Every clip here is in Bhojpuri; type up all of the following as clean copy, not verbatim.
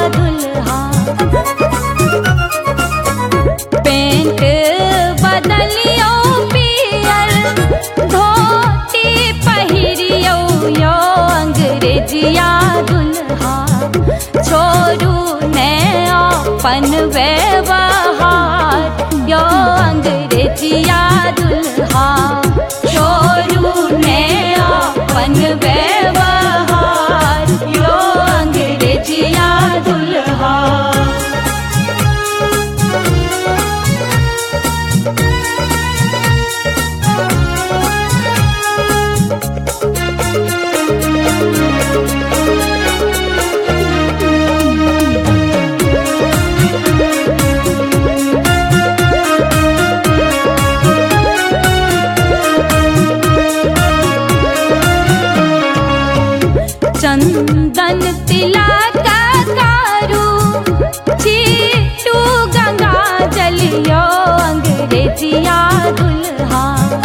दुल्हा। पेंट बदलियो पियर धोती पहिरियो यो अंग्रेजिया दुल्हा। छोरू ने अपन व्यवहार यो अंग्रेजिया दुल्हा। छोरू ने अपन व्यवहार यो अंग्रेजिया दुल्हा। चंदन तिलक कारू चीटू गंगा जलियो अंग्रेजिया दुल्हा।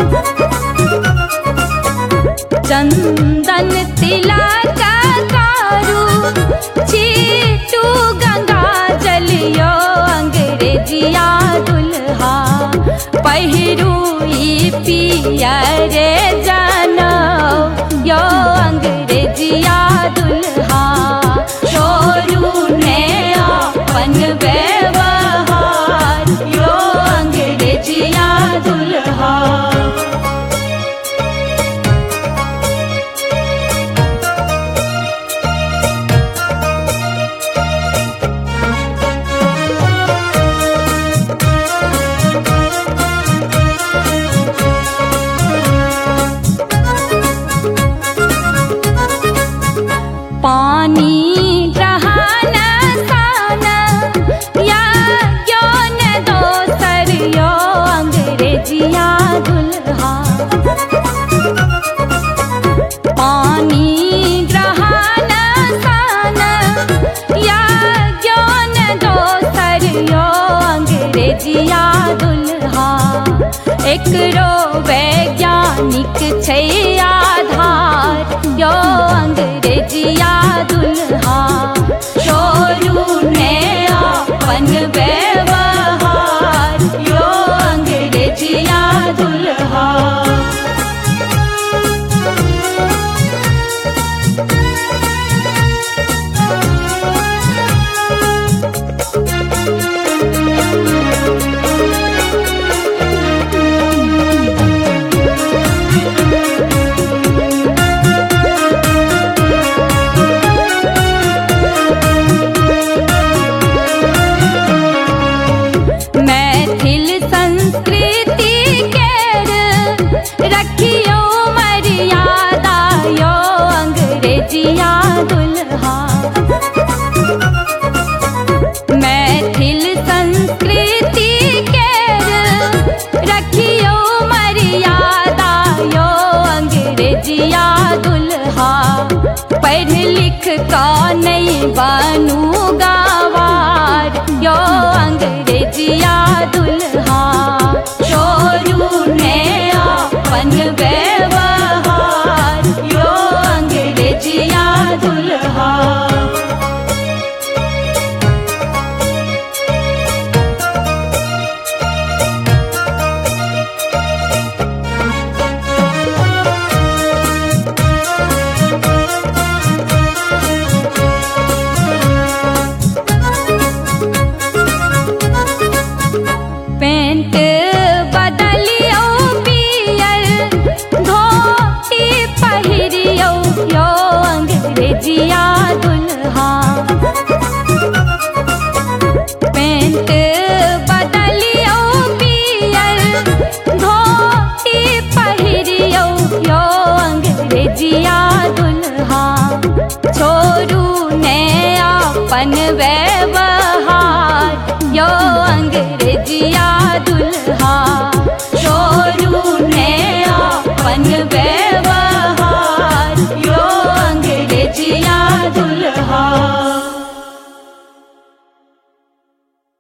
चंदन तिलक कारू चीटू गंगा जलियो अंग्रेजिया दुल्हा। पहिरू पियर जनो यो अंग्रेजिया दुल्हा। छोरू ने अपन व्यवहार यो अंग्रेजिया दुल्हा। पानी ग्रहण सान या यौन दोसर यो अंग्रेजिया दुल्हा। पानी ग्रहण सान या यौन दोसर यो अंग्रेजिया दुल्हा। एकरो वैज्ञानिक छै आधार यो अंग्रेजिया दुल्हा। छोरू ने अपन व्यवहार यो अंग्रेजिया दुल्हा। मैथिल संस्कृति केर रखियो मर्यादा यो अंग्रेजिया दुल्हा। मैथिल संस्कृति केर रखियो मर्यादा यो अंग्रेजिया दुल्हा। पढ़ लिख का नहीं बनू गवार यो अंग्रेजिया दुल्हा। छोरू ने अपन व्यवहार यो अंग्रेजिया दुल्हा। पेंट बदलियो पियर धोती पहिरियो यो अंग्रेजिया दुल्हा। पेंट बदलियो पियर धोती पहिरियो यो अंग्रेजिया दुल्हा। छोरू ने अपन व्यवहार यो अंग्रेजिया